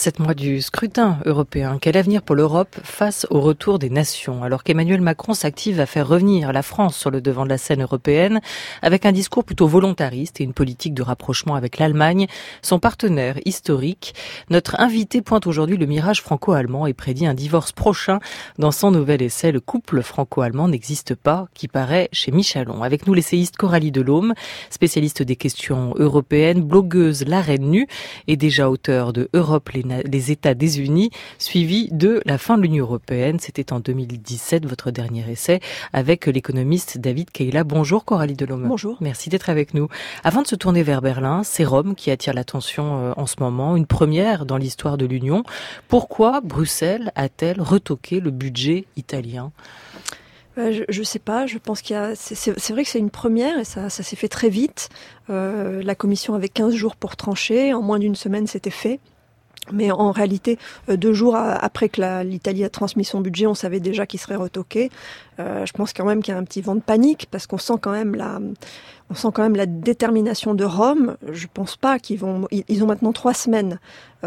7 mois du scrutin européen. Quel avenir pour l'Europe face au retour des nations? Alors qu'Emmanuel Macron s'active à faire revenir la France sur le devant de la scène européenne, avec un discours plutôt volontariste et une politique de rapprochement avec l'Allemagne, son partenaire historique, notre invité pointe aujourd'hui le mirage franco-allemand et prédit un divorce prochain dans son nouvel essai « Le couple franco-allemand n'existe pas » qui paraît chez Michalon. Avec nous l'essayiste Coralie Delhomme, spécialiste des questions européennes, blogueuse La Reine Nue et déjà auteur de Europe, les États désunis, suivi de La fin de l'Union européenne. C'était en 2017 votre dernier essai avec l'économiste David Kayla. Bonjour Coralie Delhomme. Bonjour. Merci d'être avec nous. Avant de se tourner vers Berlin, c'est Rome qui attire l'attention en ce moment, une première dans l'histoire de l'Union. Pourquoi Bruxelles a-t-elle retoqué le budget italien ? Je sais pas, je pense c'est vrai que c'est une première et ça s'est fait très vite. La commission avait 15 jours pour trancher, en moins d'une semaine c'était fait. Mais en réalité, 2 jours après que l'Italie a transmis son budget, on savait déjà qu'il serait retoqué. Je pense quand même qu'il y a un petit vent de panique parce qu'on sent quand même la détermination de Rome. Je pense pas ils ont maintenant 3 semaines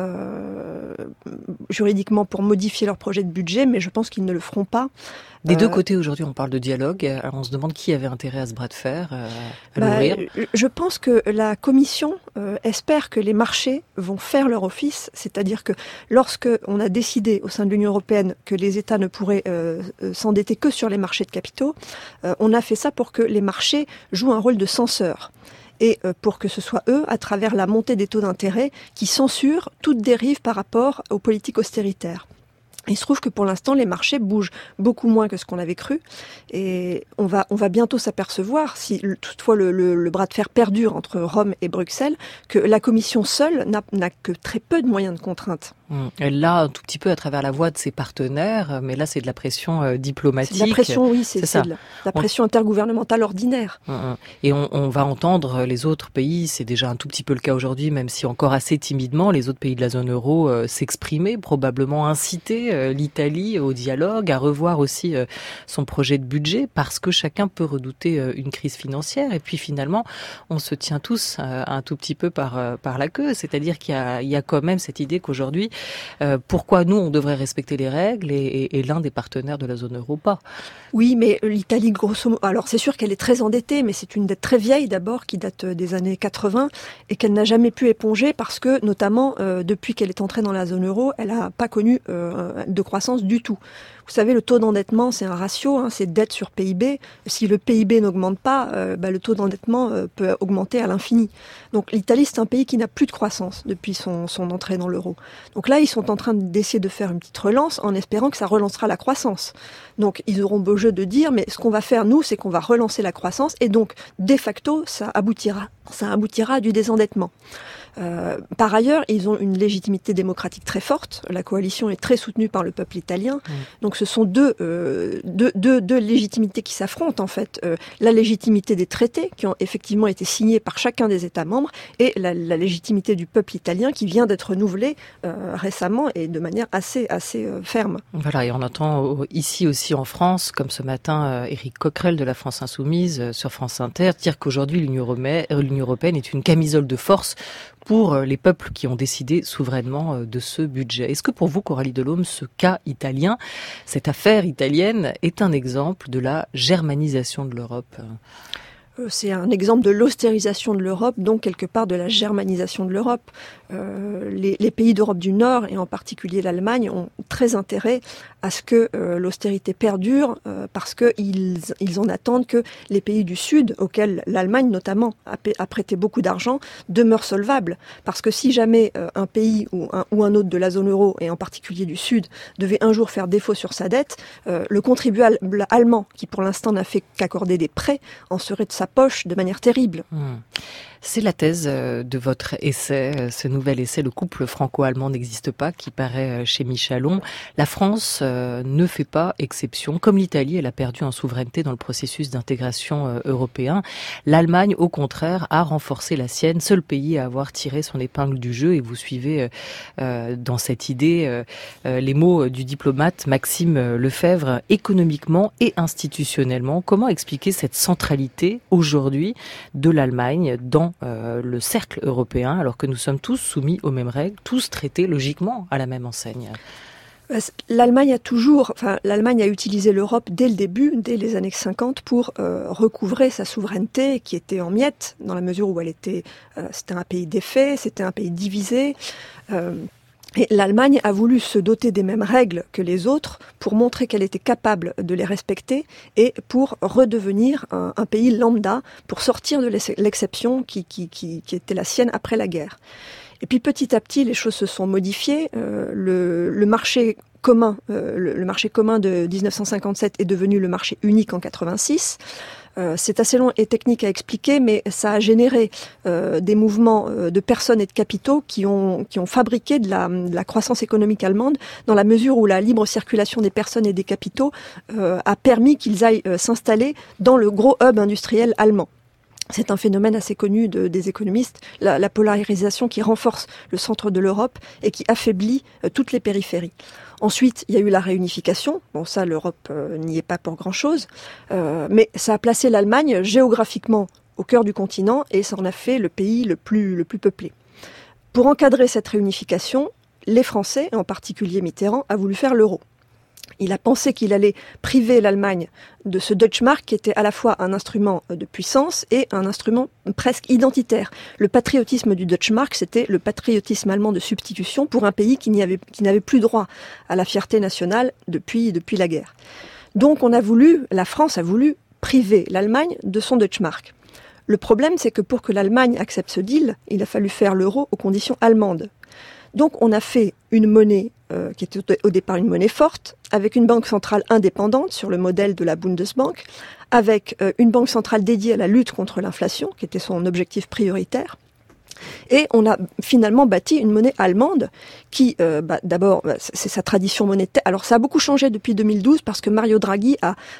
juridiquement pour modifier leur projet de budget, mais je pense qu'ils ne le feront pas. Des deux côtés aujourd'hui, on parle de dialogue. Alors on se demande qui avait intérêt à se bras de fer, à l'ouvrir. Je pense que la Commission espère que les marchés vont faire leur office, c'est-à-dire que lorsque on a décidé au sein de l'Union européenne que les États ne pourraient s'endetter que sur les marchés de capitaux, on a fait ça pour que les marchés jouent un rôle de censeur. Et pour que ce soit eux, à travers la montée des taux d'intérêt, qui censurent toute dérive par rapport aux politiques austéritaires. Il se trouve que pour l'instant, les marchés bougent beaucoup moins que ce qu'on avait cru. Et on va bientôt s'apercevoir, si toutefois le bras de fer perdure entre Rome et Bruxelles, que la Commission seule n'a que très peu de moyens de contrainte. Elle l'a un tout petit peu à travers la voix de ses partenaires, mais là c'est de la pression diplomatique. C'est de la pression, oui, c'est de la pression intergouvernementale ordinaire. Et on va entendre les autres pays, c'est déjà un tout petit peu le cas aujourd'hui, même si encore assez timidement, les autres pays de la zone euro s'exprimer, probablement inciter l'Italie au dialogue, à revoir aussi son projet de budget, parce que chacun peut redouter une crise financière. Et puis finalement, on se tient tous un tout petit peu par la queue, c'est-à-dire qu'il y a quand même cette idée qu'aujourd'hui, pourquoi nous on devrait respecter les règles et l'un des partenaires de la zone euro pas. Oui, mais l'Italie grosso modo, alors c'est sûr qu'elle est très endettée, mais c'est une dette très vieille d'abord qui date des années 80 et qu'elle n'a jamais pu éponger parce que notamment depuis qu'elle est entrée dans la zone euro, elle n'a pas connu de croissance du tout. Vous savez, le taux d'endettement, c'est un ratio, c'est dette sur PIB. Si le PIB n'augmente pas, le taux d'endettement peut augmenter à l'infini. Donc l'Italie, c'est un pays qui n'a plus de croissance depuis son entrée dans l'euro. Donc là, ils sont en train d'essayer de faire une petite relance en espérant que ça relancera la croissance. Donc ils auront beau jeu de dire, mais ce qu'on va faire, nous, c'est qu'on va relancer la croissance et donc, de facto, ça aboutira à du désendettement. Par ailleurs, ils ont une légitimité démocratique très forte. La coalition est très soutenue par le peuple italien. Donc ce sont deux légitimités qui s'affrontent en fait. La légitimité des traités qui ont effectivement été signés par chacun des États membres et la légitimité du peuple italien qui vient d'être renouvelée récemment et de manière assez ferme. Voilà, et on entend ici aussi en France, comme ce matin Éric Coquerel de la France Insoumise sur France Inter, dire qu'aujourd'hui l'Union européenne est une camisole de force pour les peuples qui ont décidé souverainement de ce budget. Est-ce que pour vous, Coralie Delhomme, ce cas italien, cette affaire italienne, est un exemple de la germanisation de l'Europe ? C'est un exemple de l'austérisation de l'Europe, donc quelque part de la germanisation de l'Europe. Les pays d'Europe du Nord, et en particulier l'Allemagne, ont très intérêt à ce que l'austérité perdure, parce qu'ils en attendent que les pays du Sud, auxquels l'Allemagne notamment a prêté beaucoup d'argent, demeurent solvables. Parce que si jamais un pays ou un autre de la zone euro, et en particulier du Sud, devait un jour faire défaut sur sa dette, le contribuable allemand, qui pour l'instant n'a fait qu'accorder des prêts, en serait de sa poche de manière terrible. C'est la thèse de votre essai, ce nouvel essai, Le couple franco-allemand n'existe pas, qui paraît chez Michalon. La France ne fait pas exception. Comme l'Italie, elle a perdu en souveraineté dans le processus d'intégration européen. L'Allemagne, au contraire, a renforcé la sienne, seul pays à avoir tiré son épingle du jeu. Et vous suivez dans cette idée les mots du diplomate Maxime Lefebvre, économiquement et institutionnellement. Comment expliquer cette centralité aujourd'hui de l'Allemagne dans dans le cercle européen, alors que nous sommes tous soumis aux mêmes règles, tous traités logiquement à la même enseigne? L'Allemagne a utilisé l'Europe dès le début, dès les années 50, pour recouvrer sa souveraineté qui était en miettes, dans la mesure où c'était un pays défait, c'était un pays divisé. Et l'Allemagne a voulu se doter des mêmes règles que les autres pour montrer qu'elle était capable de les respecter et pour redevenir un pays lambda, pour sortir de l'exception qui était la sienne après la guerre. Et puis petit à petit, les choses se sont modifiées. Le marché commun, le marché commun de 1957 est devenu le marché unique en 86. C'est assez long et technique à expliquer, mais ça a généré des mouvements de personnes et de capitaux qui ont fabriqué de la croissance économique allemande, dans la mesure où la libre circulation des personnes et des capitaux a permis qu'ils aillent s'installer dans le gros hub industriel allemand. C'est un phénomène assez connu des économistes, la polarisation qui renforce le centre de l'Europe et qui affaiblit toutes les périphéries. Ensuite, il y a eu la réunification. Bon, ça, l'Europe n'y est pas pour grand-chose. Mais ça a placé l'Allemagne géographiquement au cœur du continent et ça en a fait le pays le plus peuplé. Pour encadrer cette réunification, les Français, en particulier Mitterrand, a voulu faire l'euro. Il a pensé qu'il allait priver l'Allemagne de ce Deutschmark qui était à la fois un instrument de puissance et un instrument presque identitaire. Le patriotisme du Deutschmark, c'était le patriotisme allemand de substitution pour un pays qui n'avait plus droit à la fierté nationale depuis la guerre. Donc la France a voulu priver l'Allemagne de son Deutschmark. Le problème, c'est que pour que l'Allemagne accepte ce deal, il a fallu faire l'euro aux conditions allemandes. Donc on a fait une monnaie qui était au départ une monnaie forte, avec une banque centrale indépendante sur le modèle de la Bundesbank, avec une banque centrale dédiée à la lutte contre l'inflation, qui était son objectif prioritaire. Et on a finalement bâti une monnaie allemande qui, d'abord, c'est sa tradition monétaire. Alors ça a beaucoup changé depuis 2012 parce que Mario Draghi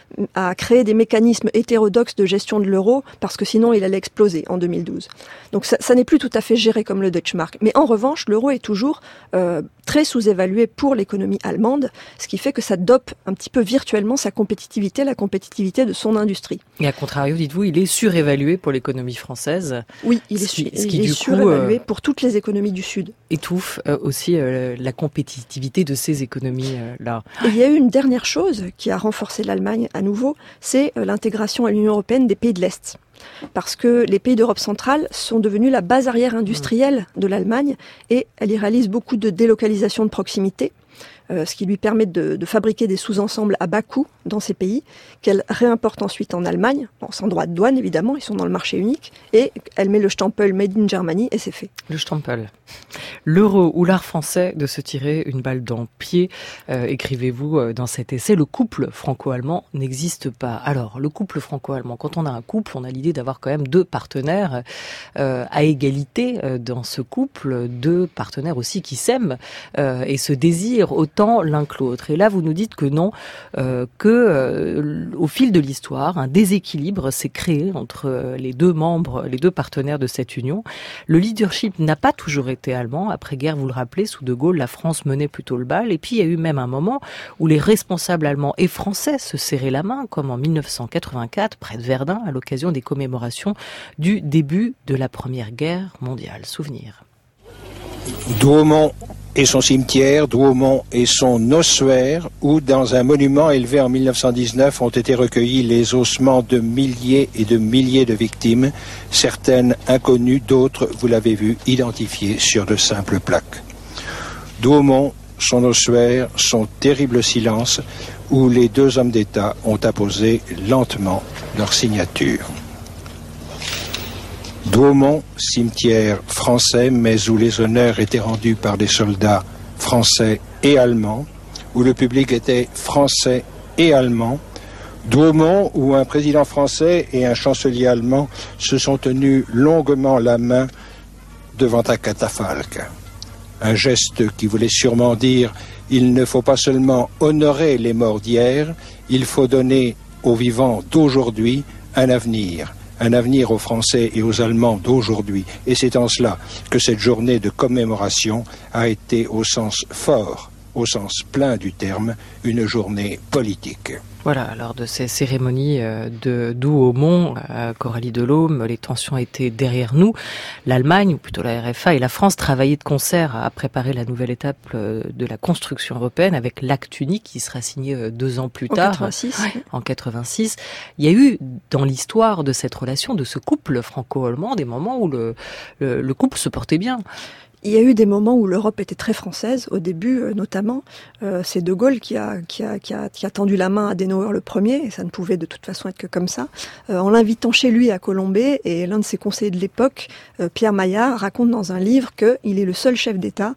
a créé des mécanismes hétérodoxes de gestion de l'euro parce que sinon il allait exploser en 2012. Donc ça n'est plus tout à fait géré comme le Deutschmark. Mais en revanche, l'euro est toujours très sous-évalué pour l'économie allemande, ce qui fait que ça dope un petit peu virtuellement sa compétitivité, la compétitivité de son industrie. Et à contrario, dites-vous, il est surévalué pour l'économie française. Oui, il est surévalué pour toutes les économies du Sud. Étouffe aussi la compétitivité de ces économies-là. Et il y a eu une dernière chose qui a renforcé l'Allemagne à nouveau, c'est l'intégration à l'Union européenne des pays de l'Est. Parce que les pays d'Europe centrale sont devenus la base arrière industrielle de l'Allemagne et elle y réalise beaucoup de délocalisation de proximité, ce qui lui permet de fabriquer des sous-ensembles à bas coût dans ces pays, qu'elle réimporte ensuite en Allemagne, sans droit de douane évidemment, ils sont dans le marché unique, et elle met le Stempel Made in Germany et c'est fait. Le Stempel. L'euro ou l'art français de se tirer une balle dans le pied, écrivez-vous dans cet essai, le couple franco-allemand n'existe pas. Alors, le couple franco-allemand, quand on a un couple, on a l'idée d'avoir quand même deux partenaires à égalité dans ce couple, deux partenaires aussi qui s'aiment et se désirent autant l'un que l'autre. Et là, vous nous dites que non, au fil de l'histoire, un déséquilibre s'est créé entre les deux membres, les deux partenaires de cette union. Le leadership n'a pas toujours été allemand. Après-guerre, vous le rappelez, sous De Gaulle, la France menait plutôt le bal. Et puis, il y a eu même un moment où les responsables allemands et français se serraient la main, comme en 1984, près de Verdun, à l'occasion des commémorations du début de la Première Guerre mondiale. Souvenir. Douaumont et son cimetière, Douaumont et son ossuaire, où dans un monument élevé en 1919 ont été recueillis les ossements de milliers et de milliers de victimes, certaines inconnues, d'autres, vous l'avez vu, identifiées sur de simples plaques. Douaumont, son ossuaire, son terrible silence, où les deux hommes d'État ont apposé lentement leur signature. Douaumont, cimetière français, mais où les honneurs étaient rendus par des soldats français et allemands, où le public était français et allemand. Douaumont, où un président français et un chancelier allemand se sont tenus longuement la main devant un catafalque. Un geste qui voulait sûrement dire « il ne faut pas seulement honorer les morts d'hier, il faut donner aux vivants d'aujourd'hui un avenir aux Français et aux Allemands d'aujourd'hui. Et c'est en cela que cette journée de commémoration a été au sens fort au sens plein du terme, une journée politique. Voilà, lors de ces cérémonies de Douaumont, Coralie Delhomme, les tensions étaient derrière nous. L'Allemagne, ou plutôt la RFA, et la France travaillaient de concert à préparer la nouvelle étape de la construction européenne avec l'acte unique qui sera signé 2 ans plus tard. 86. En 86. Il y a eu, dans l'histoire de cette relation, de ce couple franco-allemand, des moments où le couple se portait bien. Il y a eu des moments où l'Europe était très française, au début notamment. C'est De Gaulle qui a tendu la main à Adenauer le premier, et ça ne pouvait de toute façon être que comme ça, en l'invitant chez lui à Colombey. Et l'un de ses conseillers de l'époque, Pierre Maillard, raconte dans un livre qu'il est le seul chef d'État,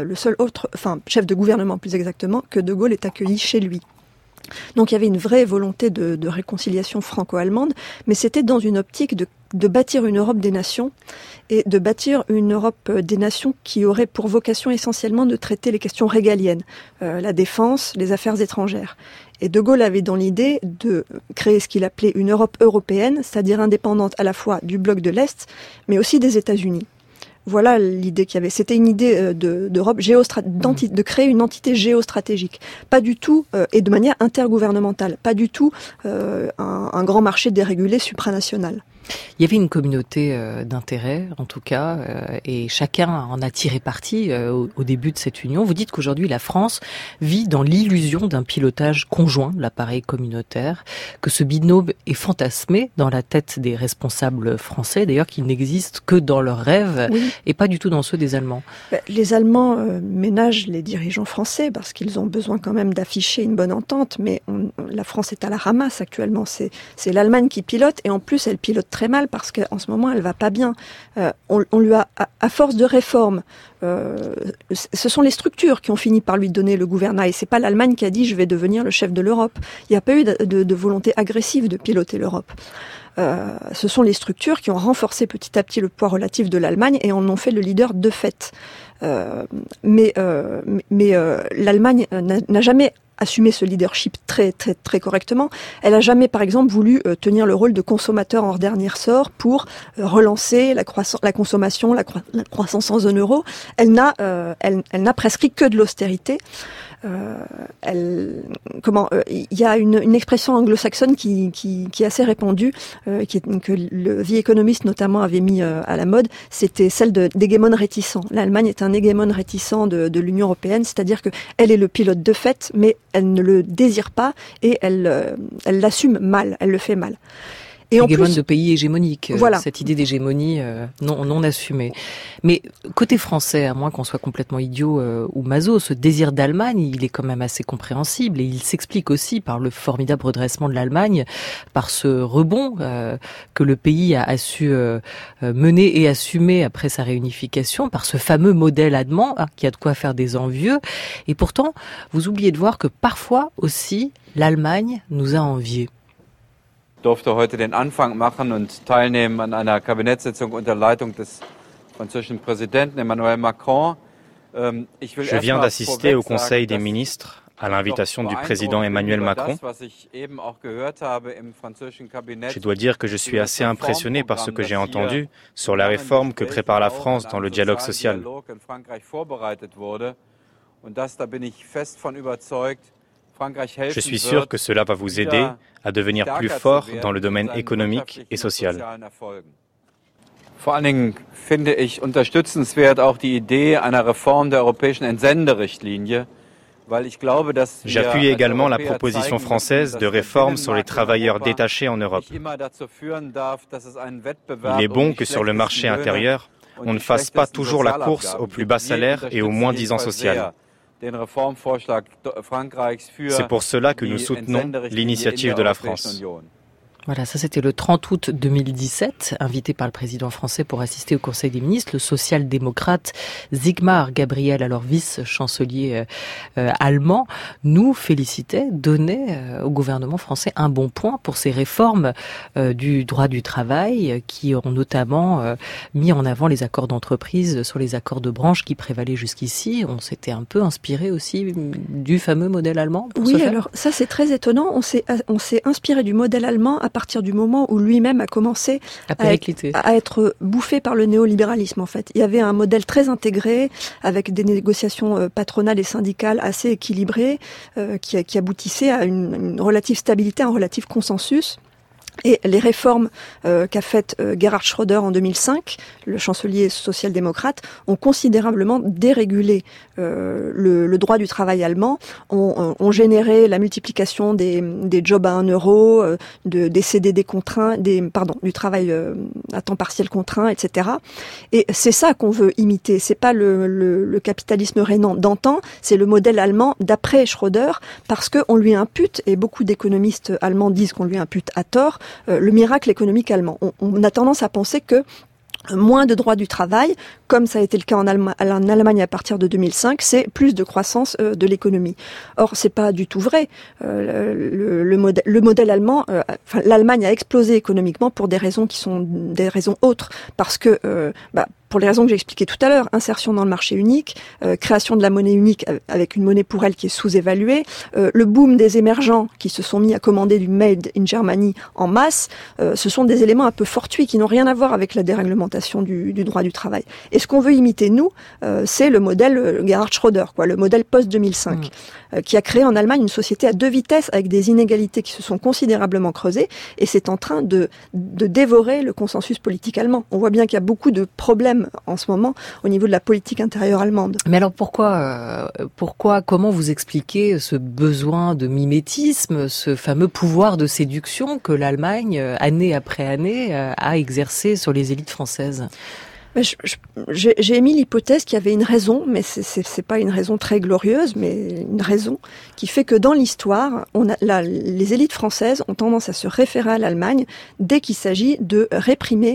chef de gouvernement plus exactement, que De Gaulle est accueilli chez lui. Donc il y avait une vraie volonté de réconciliation franco-allemande, mais c'était dans une optique de bâtir une Europe des nations, et de bâtir une Europe des nations qui aurait pour vocation essentiellement de traiter les questions régaliennes, la défense, les affaires étrangères. Et De Gaulle avait dans l'idée de créer ce qu'il appelait une Europe européenne, c'est-à-dire indépendante à la fois du bloc de l'Est, mais aussi des États-Unis. Voilà l'idée qu'il y avait. C'était une idée d'Europe de créer une entité géostratégique. Pas du tout, et de manière intergouvernementale. Pas du tout un grand marché dérégulé supranational. Il y avait une communauté d'intérêts, en tout cas, et chacun en a tiré parti au début de cette union. Vous dites qu'aujourd'hui, la France vit dans l'illusion d'un pilotage conjoint de l'appareil communautaire, que ce binôme est fantasmé dans la tête des responsables français, d'ailleurs qu'il n'existe que dans leurs rêves, oui, et pas du tout dans ceux des Allemands. Les Allemands ménagent les dirigeants français parce qu'ils ont besoin quand même d'afficher une bonne entente, mais la France est à la ramasse actuellement. C'est l'Allemagne qui pilote, et en plus elle pilote très mal parce qu'en ce moment elle va pas bien. On lui a, à force de réformes, ce sont les structures qui ont fini par lui donner le gouvernail. C'est pas l'Allemagne qui a dit je vais devenir le chef de l'Europe. Il n'y a pas eu de volonté agressive de piloter l'Europe. Ce sont les structures qui ont renforcé petit à petit le poids relatif de l'Allemagne et en ont fait le leader de fait. Mais l'Allemagne n'a jamais assumé ce leadership très correctement. Elle a jamais, par exemple, voulu tenir le rôle de consommateur en dernier ressort pour relancer la consommation, la croissance en zone euro. Elle n'a prescrit que de l'austérité. Il y a une expression anglo-saxonne qui est assez répandue, que le The Economist notamment avait mis à la mode, c'était celle d'hégémone réticent. L'Allemagne est un hégémone réticent de l'Union européenne, c'est-à-dire que elle est le pilote de fait, mais elle ne le désire pas et elle l'assume mal, elle le fait mal. Et en plus, de pays hégémoniques, voilà. Cette idée d'hégémonie non assumée. Mais côté français, à moins qu'on soit complètement idiot ou maso, ce désir d'Allemagne, il est quand même assez compréhensible et il s'explique aussi par le formidable redressement de l'Allemagne, par ce rebond que le pays a su mener et assumer après sa réunification, par ce fameux modèle allemand qui a de quoi faire des envieux. Et pourtant, vous oubliez de voir que parfois aussi, l'Allemagne nous a enviés. Ich durfte heute den Anfang machen und teilnehmen an einer Kabinettssitzung unter Leitung des französischen Präsidenten Emmanuel Macron. Je viens d'assister au Conseil des ministres à l'invitation du président Emmanuel Macron. Je dois dire que je suis assez impressionné par ce que j'ai entendu sur la réforme que prépare la France dans le dialogue social. Je suis sûr que cela va vous aider à devenir plus fort dans le domaine économique et social. Vor allen Dingen finde ich unterstützenswert auch die Idee einer Reform der europäischen Entsenderichtlinie, weil ich glaube, dass J'appuie également la proposition française de réforme sur les travailleurs détachés en Europe. Il est bon que sur le marché intérieur, on ne fasse pas toujours la course au plus bas salaire et au moins-disant social. C'est pour cela que nous soutenons l'initiative de la France. Voilà, ça c'était le 30 août 2017, invité par le président français pour assister au Conseil des ministres, le social-démocrate Sigmar Gabriel, alors vice-chancelier allemand, nous félicitait, donnait au gouvernement français un bon point pour ces réformes du droit du travail qui ont notamment mis en avant les accords d'entreprise sur les accords de branche qui prévalaient jusqu'ici. On s'était un peu inspiré aussi du fameux modèle allemand pour Oui, alors ça c'est très étonnant, on s'est inspiré du modèle allemand à partir du moment où lui-même a commencé à être bouffé par le néolibéralisme, en fait. Il y avait un modèle très intégré, avec des négociations patronales et syndicales assez équilibrées, qui aboutissaient à une relative stabilité, un relatif consensus. Et les réformes qu'a faites Gerhard Schröder en 2005, le chancelier social-démocrate, ont considérablement dérégulé le droit du travail allemand, ont généré la multiplication des jobs à 1 euro, des CDD contraints, du travail à temps partiel contraint, etc. Et c'est ça qu'on veut imiter. C'est pas le capitalisme rénant d'antan, c'est le modèle allemand d'après Schröder, parce qu'on lui impute, et beaucoup d'économistes allemands disent qu'on lui impute à tort, le miracle économique allemand. On a tendance à penser que moins de droits du travail, comme ça a été le cas en Allemagne à partir de 2005, c'est plus de croissance de l'économie. Or, c'est pas du tout vrai. Le modèle allemand, l'Allemagne a explosé économiquement pour des raisons qui sont des raisons autres, parce que pour les raisons que j'ai expliquées tout à l'heure, insertion dans le marché unique, création de la monnaie unique avec une monnaie pour elle qui est sous-évaluée, le boom des émergents qui se sont mis à commander du Made in Germany en masse, ce sont des éléments un peu fortuits qui n'ont rien à voir avec la déréglementation du droit du travail. Et ce qu'on veut imiter, nous, c'est le modèle Gerhard Schröder, le modèle post-2005, qui a créé en Allemagne une société à 2 vitesses avec des inégalités qui se sont considérablement creusées, et c'est en train de dévorer le consensus politique allemand. On voit bien qu'il y a beaucoup de problèmes en ce moment au niveau de la politique intérieure allemande. Mais alors comment vous expliquez ce besoin de mimétisme, ce fameux pouvoir de séduction que l'Allemagne, année après année, a exercé sur les élites françaises ? J'ai émis l'hypothèse qu'il y avait une raison, mais c'est pas une raison très glorieuse, mais une raison qui fait que dans l'histoire, les élites françaises ont tendance à se référer à l'Allemagne dès qu'il s'agit de réprimer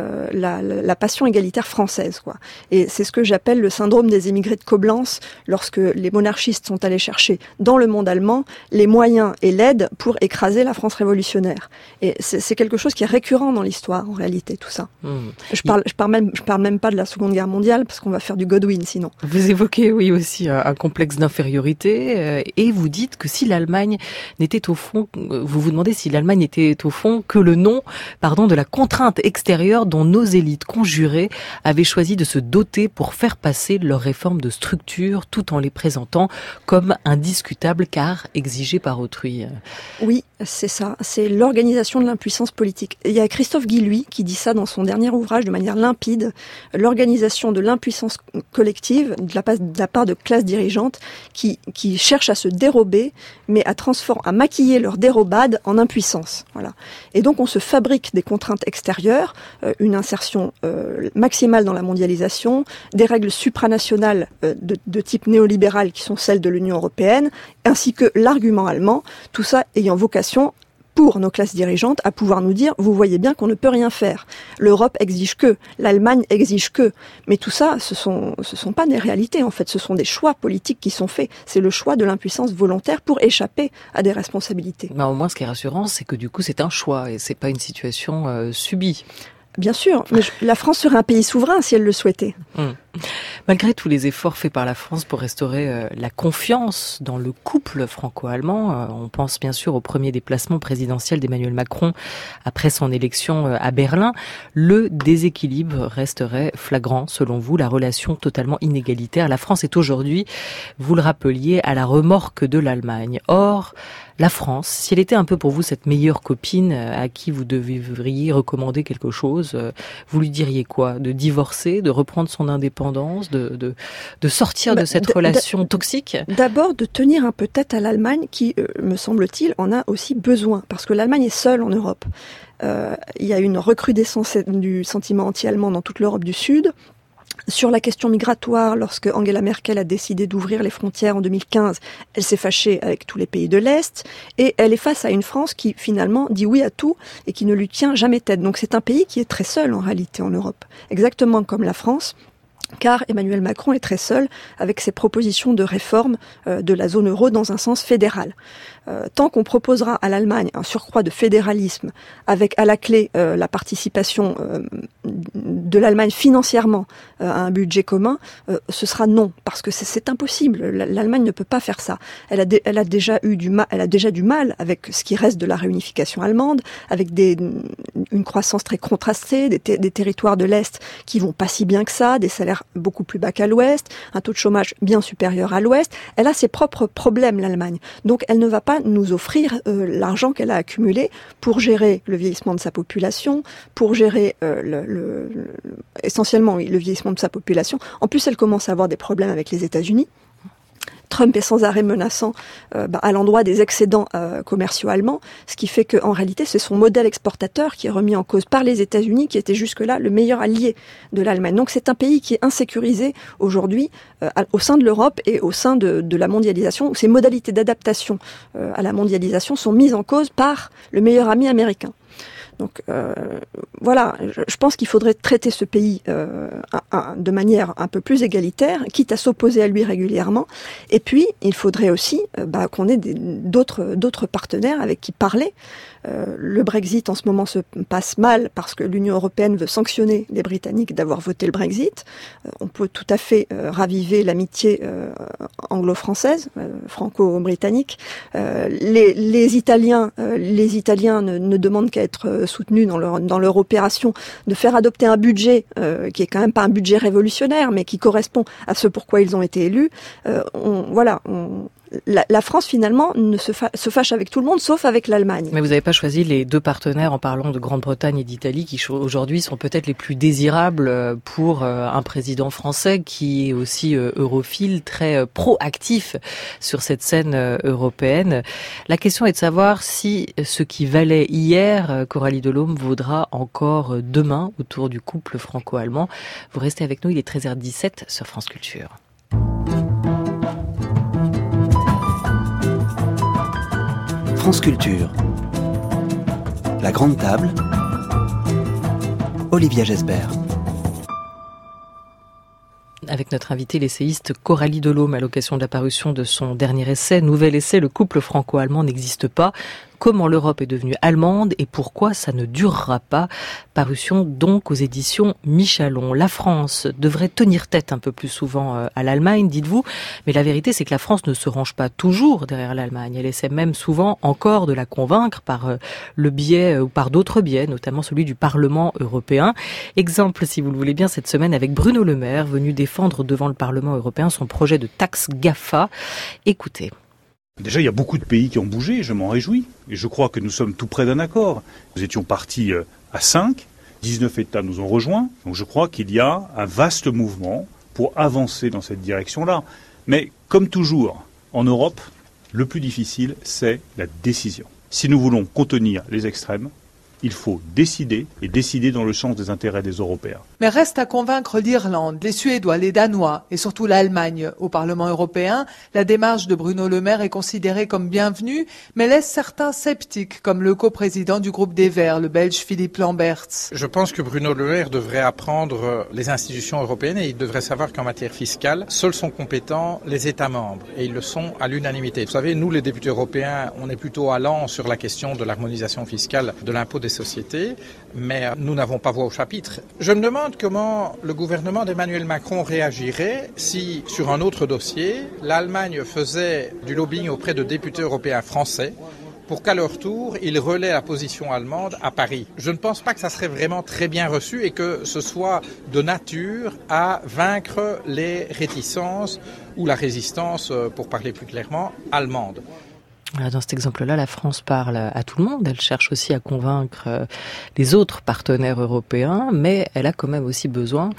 la passion égalitaire française, quoi. Et c'est ce que j'appelle le syndrome des émigrés de Coblence, lorsque les monarchistes sont allés chercher dans le monde allemand les moyens et l'aide pour écraser la France révolutionnaire. Et c'est quelque chose qui est récurrent dans l'histoire, en réalité, tout ça. Je parle même pas de la Seconde Guerre mondiale, parce qu'on va faire du Godwin sinon. Vous évoquez, oui, aussi un complexe d'infériorité, et vous dites que si l'Allemagne n'était au fond, vous vous demandez si l'Allemagne était au fond que le nom, de la contrainte extérieure dont nos élites conjurées avaient choisi de se doter pour faire passer leurs réformes de structure, tout en les présentant comme indiscutables car exigées par autrui. Oui, c'est ça. C'est l'organisation de l'impuissance politique. Il y a Christophe Guilluy qui dit ça dans son dernier ouvrage de manière limpide. L'organisation de l'impuissance collective de la part de classes dirigeantes qui cherchent à se dérober, mais à maquiller leur dérobade en impuissance. Voilà. Et donc on se fabrique des contraintes extérieures, une insertion maximale dans la mondialisation, des règles supranationales de type néolibéral qui sont celles de l'Union européenne, ainsi que l'argument allemand, tout ça ayant vocation pour nos classes dirigeantes à pouvoir nous dire, vous voyez bien qu'on ne peut rien faire. L'Europe exige que, l'Allemagne exige que. Mais tout ça, ce sont pas des réalités, en fait. Ce sont des choix politiques qui sont faits. C'est le choix de l'impuissance volontaire pour échapper à des responsabilités. Au moins, ce qui est rassurant, c'est que du coup, c'est un choix et c'est pas une situation subie. Bien sûr, mais la France serait un pays souverain si elle le souhaitait. Malgré tous les efforts faits par la France pour restaurer la confiance dans le couple franco-allemand, on pense bien sûr au premier déplacement présidentiel d'Emmanuel Macron après son élection à Berlin, le déséquilibre resterait flagrant selon vous, la relation totalement inégalitaire. La France est aujourd'hui, vous le rappeliez, à la remorque de l'Allemagne. Or, la France, si elle était un peu pour vous cette meilleure copine à qui vous devriez recommander quelque chose, vous lui diriez quoi ? De divorcer, de reprendre son indépendance, de sortir de cette relation toxique ? D'abord, de tenir un peu tête à l'Allemagne qui, me semble-t-il, en a aussi besoin. Parce que l'Allemagne est seule en Europe. Il y a une recrudescence du sentiment anti-allemand dans toute l'Europe du Sud. Sur la question migratoire, lorsque Angela Merkel a décidé d'ouvrir les frontières en 2015, elle s'est fâchée avec tous les pays de l'Est et elle est face à une France qui finalement dit oui à tout et qui ne lui tient jamais tête. Donc c'est un pays qui est très seul en réalité en Europe, exactement comme la France. car Emmanuel Macron est très seul avec ses propositions de réforme de la zone euro dans un sens fédéral. Tant qu'on proposera à l'Allemagne un surcroît de fédéralisme avec à la clé la participation de l'Allemagne financièrement à un budget commun, ce sera non, parce que c'est impossible. L'Allemagne ne peut pas faire ça. Elle a déjà du mal avec ce qui reste de la réunification allemande, avec une croissance très contrastée, des territoires de l'Est qui vont pas si bien que ça, des salaires beaucoup plus bas qu'à l'Ouest, un taux de chômage bien supérieur à l'Ouest. Elle a ses propres problèmes, l'Allemagne. Donc elle ne va pas nous offrir l'argent qu'elle a accumulé pour gérer le vieillissement de sa population, pour gérer essentiellement le vieillissement de sa population. En plus, elle commence à avoir des problèmes avec les États-Unis. Trump est sans arrêt menaçant à l'endroit des excédents commerciaux allemands, ce qui fait qu'en réalité, c'est son modèle exportateur qui est remis en cause par les États-Unis, qui était jusque-là le meilleur allié de l'Allemagne. Donc c'est un pays qui est insécurisé aujourd'hui au sein de l'Europe et au sein de la mondialisation, où ses modalités d'adaptation à la mondialisation sont mises en cause par le meilleur ami américain. Donc voilà, je pense qu'il faudrait traiter ce pays de manière un peu plus égalitaire, quitte à s'opposer à lui régulièrement. Et puis, il faudrait aussi qu'on ait d'autres partenaires avec qui parler. Le Brexit en ce moment se passe mal parce que l'Union européenne veut sanctionner les Britanniques d'avoir voté le Brexit. On peut tout à fait raviver l'amitié anglo-française, franco-britannique. Les Italiens ne demandent qu'à être soutenus dans leur opération de faire adopter un budget qui est quand même pas un budget révolutionnaire, mais qui correspond à ce pourquoi ils ont été élus. La France, finalement, se fâche avec tout le monde, sauf avec l'Allemagne. Mais vous n'avez pas choisi les deux partenaires en parlant de Grande-Bretagne et d'Italie, qui aujourd'hui sont peut-être les plus désirables pour un président français qui est aussi europhile, très proactif sur cette scène européenne. La question est de savoir si ce qui valait hier, Coralie Delhomme, vaudra encore demain autour du couple franco-allemand. Vous restez avec nous, il est 13h17 sur France Culture. France Culture. La Grande Table. Olivia Gesbert. Avec notre invitée l'essayiste Coralie Delhomme à l'occasion de la parution de son dernier essai, nouvel essai, Le couple franco-allemand n'existe pas. Comment l'Europe est devenue allemande et pourquoi ça ne durera pas. Parution donc aux éditions Michalon. La France devrait tenir tête un peu plus souvent à l'Allemagne, dites-vous. Mais la vérité, c'est que la France ne se range pas toujours derrière l'Allemagne. Elle essaie même souvent encore de la convaincre par le biais ou par d'autres biais, notamment celui du Parlement européen. Exemple, si vous le voulez bien, cette semaine avec Bruno Le Maire, venu défendre devant le Parlement européen son projet de taxe GAFA. Écoutez. Déjà, il y a beaucoup de pays qui ont bougé, je m'en réjouis. Et je crois que nous sommes tout près d'un accord. Nous étions partis à 5, 19 États nous ont rejoints. Donc je crois qu'il y a un vaste mouvement pour avancer dans cette direction-là. Mais comme toujours, en Europe, le plus difficile, c'est la décision. Si nous voulons contenir les extrêmes, il faut décider, et décider dans le sens des intérêts des Européens. Mais reste à convaincre l'Irlande, les Suédois, les Danois et surtout l'Allemagne. Au Parlement européen, la démarche de Bruno Le Maire est considérée comme bienvenue, mais laisse certains sceptiques, comme le coprésident du groupe des Verts, le Belge Philippe Lamberts. Je pense que Bruno Le Maire devrait apprendre les institutions européennes et il devrait savoir qu'en matière fiscale, seuls sont compétents les États membres et ils le sont à l'unanimité. Vous savez, nous les députés européens, on est plutôt allants sur la question de l'harmonisation fiscale de l'impôt des sociétés, mais nous n'avons pas voix au chapitre. Je me demande comment le gouvernement d'Emmanuel Macron réagirait si, sur un autre dossier, l'Allemagne faisait du lobbying auprès de députés européens français pour qu'à leur tour, ils relaient la position allemande à Paris. Je ne pense pas que ça serait vraiment très bien reçu et que ce soit de nature à vaincre les réticences ou la résistance, pour parler plus clairement, allemande. Dans cet exemple-là, la France parle à tout le monde. Elle cherche aussi à convaincre les autres partenaires européens, mais elle a quand même aussi besoin,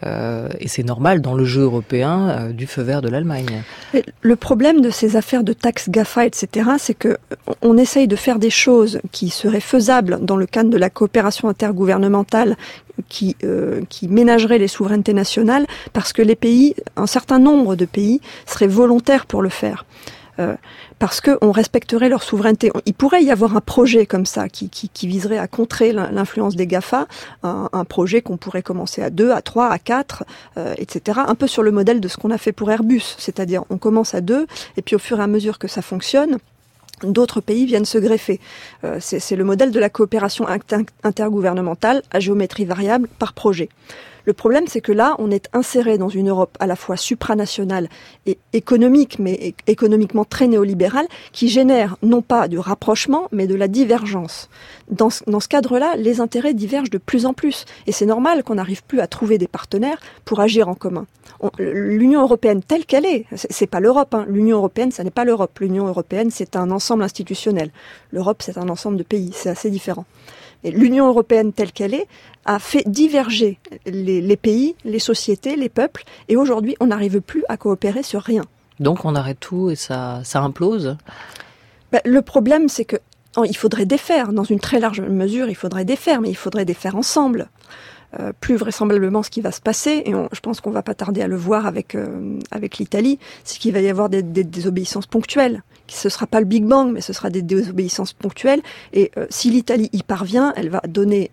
et c'est normal dans le jeu européen, du feu vert de l'Allemagne. Le problème de ces affaires de taxes GAFA, etc., c'est que on essaye de faire des choses qui seraient faisables dans le cadre de la coopération intergouvernementale qui ménagerait les souverainetés nationales, parce que les pays, un certain nombre de pays, seraient volontaires pour le faire. parce qu'on respecterait leur souveraineté. Il pourrait y avoir un projet comme ça qui viserait à contrer l'influence des GAFA, un projet qu'on pourrait commencer à 2, à 3, à 4, etc. Un peu sur le modèle de ce qu'on a fait pour Airbus, c'est-à-dire on commence à 2 et puis au fur et à mesure que ça fonctionne, d'autres pays viennent se greffer. C'est le modèle de la coopération intergouvernementale à géométrie variable par projet. Le problème, c'est que là, on est inséré dans une Europe à la fois supranationale et économique, mais économiquement très néolibérale, qui génère non pas du rapprochement, mais de la divergence. Dans ce cadre-là, les intérêts divergent de plus en plus. Et c'est normal qu'on n'arrive plus à trouver des partenaires pour agir en commun. L'Union européenne telle qu'elle est, c'est pas l'Europe, hein. L'Union européenne, ça n'est pas l'Europe. L'Union européenne, c'est un ensemble institutionnel. L'Europe, c'est un ensemble de pays. C'est assez différent. Et l'Union européenne telle qu'elle est a fait diverger les pays, les sociétés, les peuples, et aujourd'hui, on n'arrive plus à coopérer sur rien. Donc on arrête tout et ça implose ? Le problème, c'est que il faudrait défaire, dans une très large mesure, il faudrait défaire, mais il faudrait défaire ensemble. Plus vraisemblablement, ce qui va se passer, et je pense qu'on va pas tarder à le voir avec l'Italie, c'est qu'il va y avoir des désobéissances ponctuelles. Ce sera pas le Big Bang, mais ce sera des désobéissances ponctuelles. Et si l'Italie y parvient, elle va donner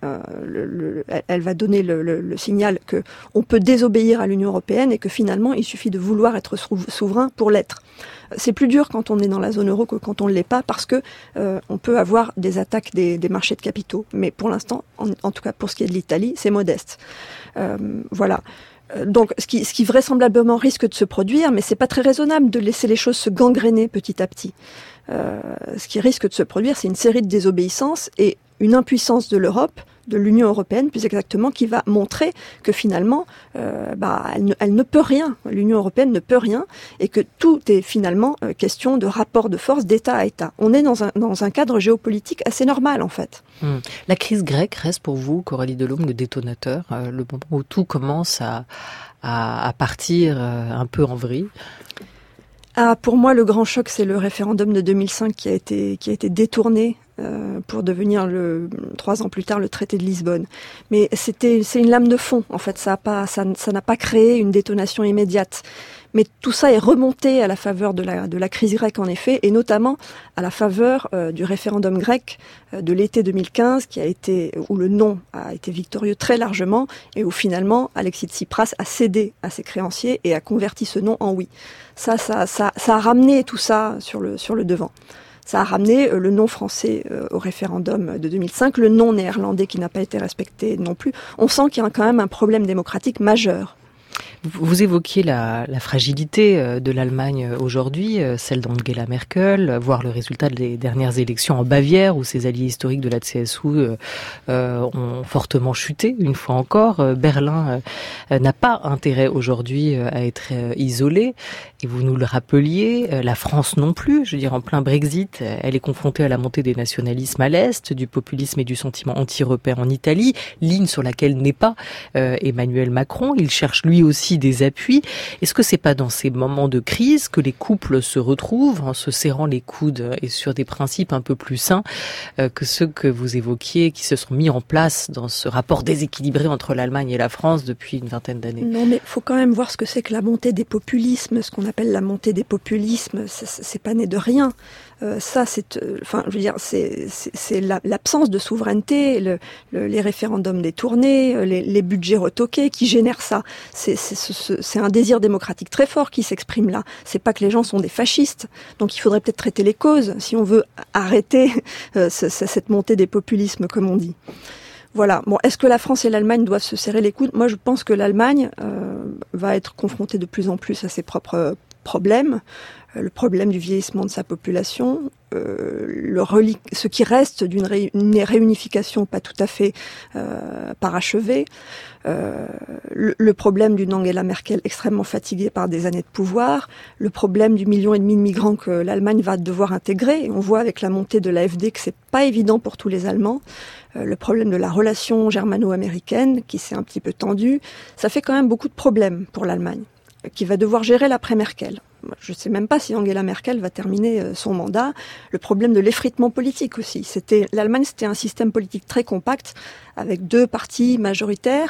le signal que on peut désobéir à l'Union européenne et que finalement, il suffit de vouloir être souverain pour l'être. C'est plus dur quand on est dans la zone euro que quand on ne l'est pas, parce que on peut avoir des attaques des marchés de capitaux. Mais pour l'instant, en tout cas pour ce qui est de l'Italie, c'est modeste. Voilà. Donc, ce qui vraisemblablement risque de se produire, mais c'est pas très raisonnable de laisser les choses se gangréner petit à petit. Ce qui risque de se produire, c'est une série de désobéissances et une impuissance de l'Europe, de l'Union européenne plus exactement, qui va montrer que finalement, elle ne peut rien. L'Union européenne ne peut rien et que tout est finalement question de rapport de force d'État à État. On est dans un cadre géopolitique assez normal en fait. La crise grecque reste pour vous, Coralie Delhomme, le détonateur, le moment où tout commence à partir un peu en vrille? Pour moi, le grand choc, c'est le référendum de 2005 qui a été détourné pour devenir 3 ans plus tard le traité de Lisbonne. Mais c'est une lame de fond. En fait, ça n'a pas créé une détonation immédiate. Mais tout ça est remonté à la faveur de la crise grecque, en effet, et notamment à la faveur du référendum grec de l'été 2015, où le non a été victorieux très largement, et où finalement Alexis Tsipras a cédé à ses créanciers et a converti ce non en oui. Ça a ramené tout ça sur le devant. Ça a ramené le non français au référendum de 2005, le non néerlandais qui n'a pas été respecté non plus. On sent qu'il y a quand même un problème démocratique majeur. Vous évoquiez la fragilité de l'Allemagne aujourd'hui, celle d'Angela Merkel, voire le résultat des dernières élections en Bavière, où ses alliés historiques de la CSU ont fortement chuté, une fois encore. Berlin n'a pas intérêt aujourd'hui à être isolé, et vous nous le rappeliez, la France non plus. Je veux dire, en plein Brexit, elle est confrontée à la montée des nationalismes à l'Est, du populisme et du sentiment anti-européen en Italie, ligne sur laquelle n'est pas Emmanuel Macron. Il cherche lui aussi des appuis. Est-ce que c'est pas dans ces moments de crise que les couples se retrouvent en se serrant les coudes et sur des principes un peu plus sains que ceux que vous évoquiez, qui se sont mis en place dans ce rapport déséquilibré entre l'Allemagne et la France depuis une vingtaine d'années? Non, mais faut quand même voir ce que c'est que la montée des populismes. Ce qu'on appelle la montée des populismes, c'est pas né de rien. C'est l'absence de souveraineté, les référendums détournés, les budgets retoqués qui génèrent ça. C'est un désir démocratique très fort qui s'exprime là. C'est pas que les gens sont des fascistes. Donc il faudrait peut-être traiter les causes si on veut arrêter cette montée des populismes, comme on dit. Voilà. Bon, est-ce que la France et l'Allemagne doivent se serrer les coudes? Moi, je pense que l'Allemagne va être confrontée de plus en plus à ses propres problèmes. Le problème du vieillissement de sa population, ce qui reste d'une réunification pas tout à fait parachevée, le problème d'une Angela Merkel extrêmement fatiguée par des années de pouvoir, le problème du 1,5 million de migrants que l'Allemagne va devoir intégrer. Et on voit avec la montée de l'AfD que c'est pas évident pour tous les Allemands. Le problème de la relation germano-américaine qui s'est un petit peu tendue. Ça fait quand même beaucoup de problèmes pour l'Allemagne, qui va devoir gérer l'après-Merkel. Je ne sais même pas si Angela Merkel va terminer son mandat. Le problème de l'effritement politique aussi. L'Allemagne, c'était un système politique très compact, avec 2 partis majoritaires,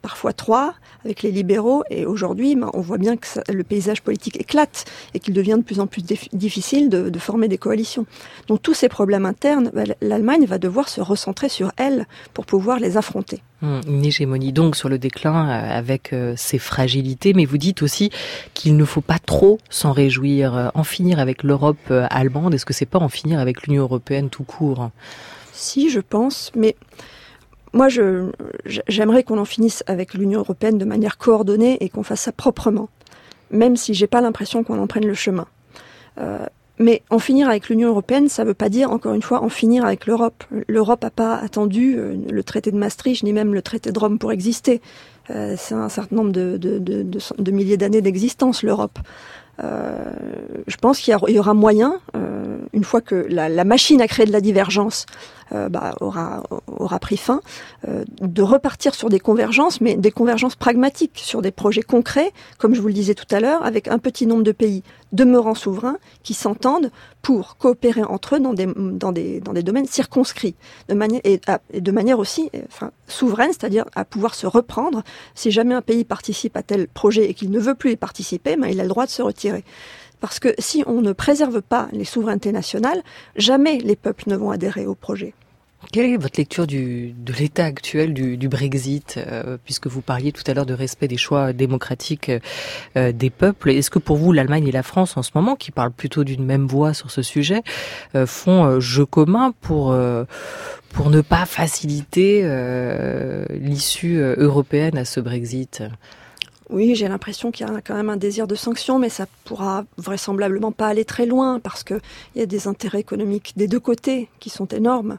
parfois 3, avec les libéraux, et aujourd'hui, on voit bien que le paysage politique éclate et qu'il devient de plus en plus difficile de former des coalitions. Donc tous ces problèmes internes, l'Allemagne va devoir se recentrer sur elle pour pouvoir les affronter. Une hégémonie donc sur le déclin avec ses fragilités, mais vous dites aussi qu'il ne faut pas trop s'en réjouir, en finir avec l'Europe allemande. Est-ce que c'est pas en finir avec l'Union européenne tout court ? Si, je pense, mais moi j'aimerais qu'on en finisse avec l'Union européenne de manière coordonnée et qu'on fasse ça proprement, même si j'ai pas l'impression qu'on en prenne le chemin. Mais en finir avec l'Union européenne, ça ne veut pas dire, encore une fois, en finir avec l'Europe. L'Europe n'a pas attendu le traité de Maastricht, ni même le traité de Rome pour exister. C'est un certain nombre de milliers d'années d'existence, l'Europe. Je pense qu'il y aura moyen, une fois que la machine à créer de la divergence aura pris fin, de repartir sur des convergences, mais des convergences pragmatiques, sur des projets concrets, comme je vous le disais tout à l'heure, avec un petit nombre de pays demeurant souverains qui s'entendent pour coopérer entre eux dans des domaines circonscrits, de manière aussi souveraine, c'est-à-dire à pouvoir se reprendre. Si jamais un pays participe à tel projet et qu'il ne veut plus y participer, il a le droit de se retirer. Parce que si on ne préserve pas les souverainetés nationales, jamais les peuples ne vont adhérer au projet. Quelle est votre lecture de l'état actuel du Brexit, puisque vous parliez tout à l'heure de respect des choix démocratiques des peuples? Est-ce que pour vous, l'Allemagne et la France, en ce moment, qui parlent plutôt d'une même voix sur ce sujet, font jeu commun pour ne pas faciliter l'issue européenne à ce Brexit? Oui, j'ai l'impression qu'il y a quand même un désir de sanction, mais ça pourra vraisemblablement pas aller très loin parce que il y a des intérêts économiques des deux côtés qui sont énormes.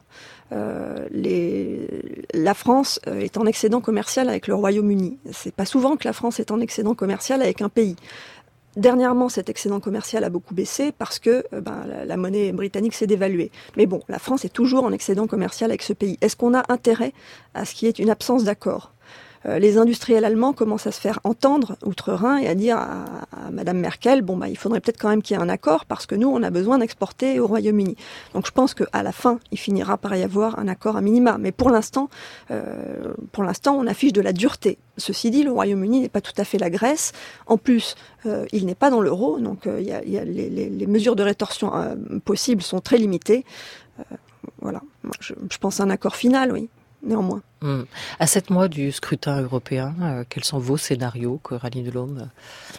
La France est en excédent commercial avec le Royaume-Uni. C'est pas souvent que la France est en excédent commercial avec un pays. Dernièrement, cet excédent commercial a beaucoup baissé parce que la monnaie britannique s'est dévaluée. Mais bon, la France est toujours en excédent commercial avec ce pays. Est-ce qu'on a intérêt à ce qu'il y ait une absence d'accord ? Les industriels allemands commencent à se faire entendre outre-Rhin et à dire à Madame Merkel, il faudrait peut-être quand même qu'il y ait un accord parce que nous, on a besoin d'exporter au Royaume-Uni. Donc je pense qu'à la fin, il finira par y avoir un accord à minima. Mais pour l'instant, on affiche de la dureté. Ceci dit, le Royaume-Uni n'est pas tout à fait la Grèce. En plus, il n'est pas dans l'euro, donc les mesures de rétorsion possibles sont très limitées. Voilà, je pense à un accord final, oui. Néanmoins. À 7 mois du scrutin européen, quels sont vos scénarios, Coralie Delhomme ?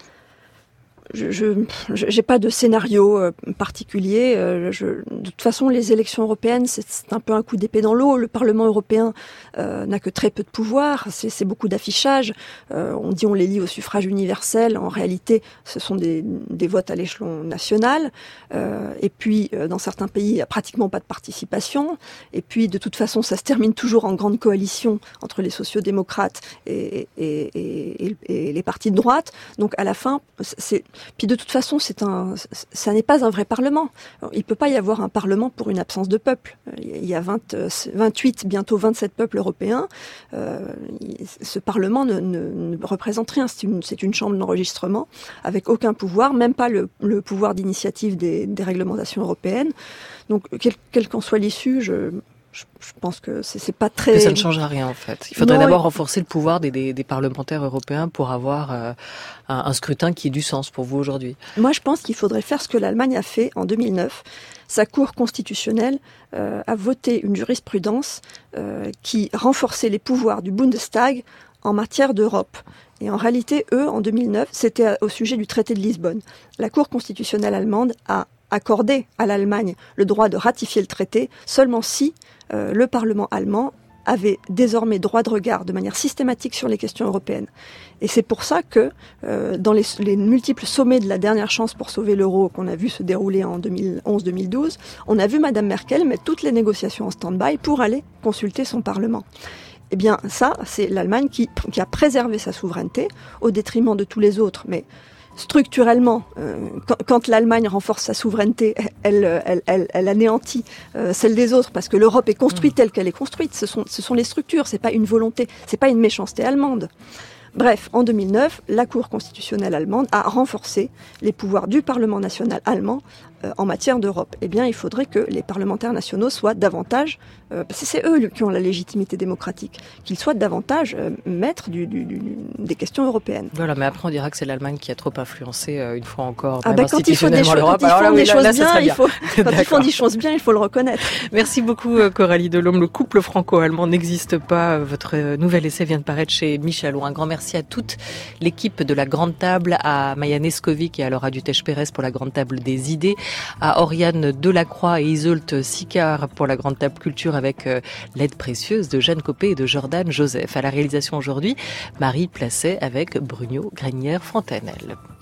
Je n'ai pas de scénario particulier. De toute façon, les élections européennes, c'est un peu un coup d'épée dans l'eau. Le Parlement européen n'a que très peu de pouvoir. C'est beaucoup d'affichage. On les lie au suffrage universel. En réalité, ce sont des votes à l'échelon national. Et puis, dans certains pays, il n'y a pratiquement pas de participation. Et puis, de toute façon, ça se termine toujours en grande coalition entre les sociodémocrates et les partis de droite. Donc, à la fin, puis de toute façon, ça n'est pas un vrai Parlement. Il ne peut pas y avoir un Parlement pour une absence de peuple. Il y a 28, bientôt 27 peuples européens. Ce Parlement ne représente rien. C'est une chambre d'enregistrement avec aucun pouvoir, même pas le pouvoir d'initiative des réglementations européennes. Donc, quelle qu'en soit l'issue, je pense que c'est pas très... Que ça ne changera rien, en fait. Il faudrait d'abord renforcer le pouvoir des parlementaires européens pour avoir un scrutin qui ait du sens pour vous aujourd'hui. Moi, je pense qu'il faudrait faire ce que l'Allemagne a fait en 2009. Sa Cour constitutionnelle a voté une jurisprudence qui renforçait les pouvoirs du Bundestag en matière d'Europe. Et en réalité, en 2009, c'était au sujet du traité de Lisbonne. La Cour constitutionnelle allemande a accordé à l'Allemagne le droit de ratifier le traité seulement si le Parlement allemand avait désormais droit de regard de manière systématique sur les questions européennes. Et c'est pour ça que dans les multiples sommets de la dernière chance pour sauver l'euro qu'on a vu se dérouler en 2011-2012, on a vu Madame Merkel mettre toutes les négociations en stand-by pour aller consulter son Parlement. Eh bien ça, c'est l'Allemagne qui a préservé sa souveraineté au détriment de tous les autres. Mais structurellement, quand l'Allemagne renforce sa souveraineté, elle anéantit celle des autres parce que l'Europe est construite telle qu'elle est construite. Ce sont les structures, c'est pas une volonté, c'est pas une méchanceté allemande. Bref, en 2009, la Cour constitutionnelle allemande a renforcé les pouvoirs du Parlement national allemand en matière d'Europe. Eh bien, il faudrait que les parlementaires nationaux soient davantage, parce que c'est eux qui ont la légitimité démocratique, qu'ils soient davantage maîtres des questions européennes. Voilà, mais après on dira que c'est l'Allemagne qui a trop influencé une fois encore quand ils font des choses bien, il faut le reconnaître. Merci beaucoup Coralie Delhomme. Le couple franco-allemand n'existe pas. Votre nouvel essai vient de paraître chez Michelot. Un grand merci à toute l'équipe de la Grande Table, à Maya Neskovic et à Laura Dutèche-Pérez pour la Grande Table des idées, à Oriane Delacroix et Iseult Sicard pour la Grande Table Culture avec l'aide précieuse de Jeanne Copé et de Jordan Joseph. À la réalisation aujourd'hui, Marie Placet avec Bruno Grenière-Fontanelle.